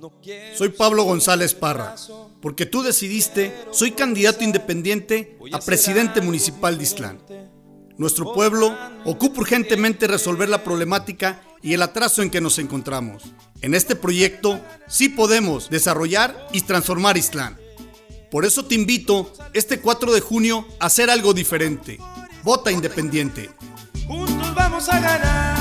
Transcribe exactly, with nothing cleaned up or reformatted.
Soy Pablo González Parra. Porque tú decidiste, soy candidato independiente a presidente municipal de Ixtlán. Nuestro pueblo ocupa urgentemente resolver la problemática y el atraso en que nos encontramos. En este proyecto sí podemos desarrollar y transformar Ixtlán. Por eso te invito este cuatro de junio a hacer algo diferente. Vota independiente. Juntos vamos a ganar.